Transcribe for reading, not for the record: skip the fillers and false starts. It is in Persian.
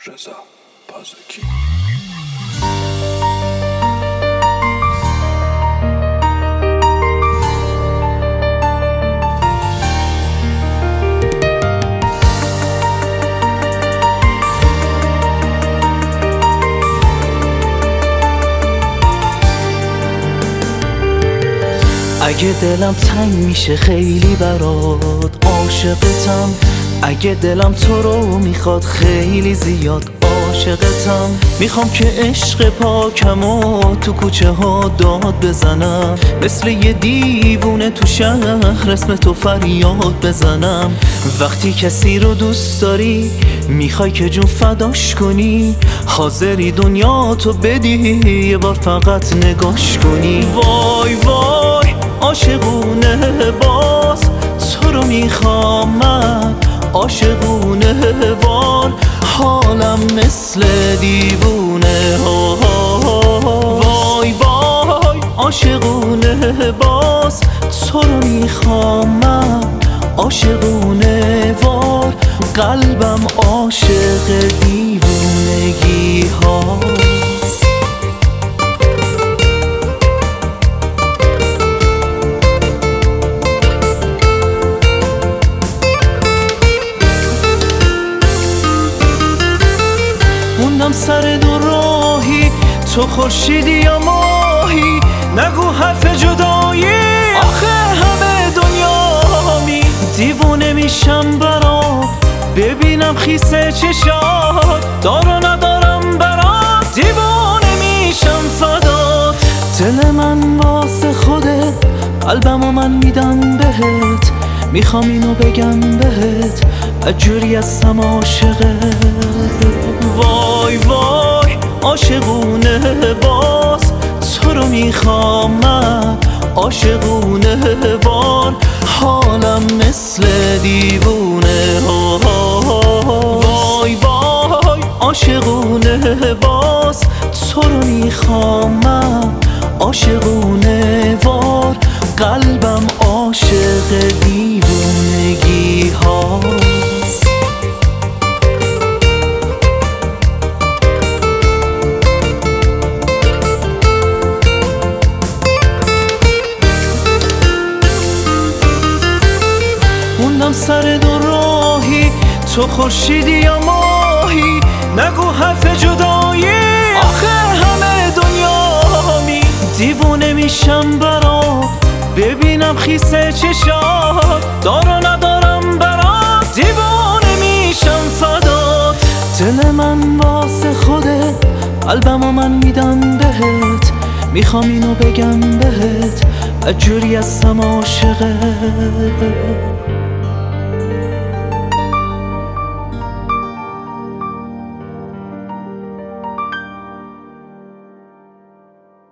رضا پازوکی. اگه دلم تنگ میشه خیلی برات عاشقتم، اگه دلم تو رو میخواد خیلی زیاد عاشقتم. میخوام که عشق پاکم و تو کوچه ها داد بزنم، مثل یه دیوونه تو شهر اسم تو فریاد بزنم. وقتی کسی رو دوست داری میخوای که جون فداش کنی، حاضری دنیا تو بدی یه بار فقط نگاش کنی. وای وای عاشقونه باز تو رو میخوام من، عاشقونه وار حالم مثل دیوونه. وای وای عاشقونه باز تو رو میخوام من، عاشقونه وار قلبم عاشق دیوونگی ها. موندم سر دو راهی، تو خورشیدی یا ماهی، نگو حرف جدایی آخه همه دنیامی. دیوونه میشم برات ببینم خیسه چشات، دار و ندارم برات دیوونه میشم فدات. دل من واسه خودت قلبمو من میدم بهت، میخوام اینو بگم بهت اجوری هستم عاشقت. وای وای عاشقونه باز تو رو میخوام من، عاشقونه وار حالم مثل دیوونه. وای وای عاشقونه باز تو رو میخوام من، عاشقونه وار قلبم عاشق دیوونگی ها. موندم سر دو راهی، تو خورشیدی یا ماهی، نگو حرف جدایی آخه همه دنیامی. دیوونه میشم برات ببینم خیسه چشات، دار و ندارم برات دیوونه میشم فدات. دل من واسه خودت قلبمو من میدم بهت، میخوام اینو بگم بهت اجوری هستم عاشقت.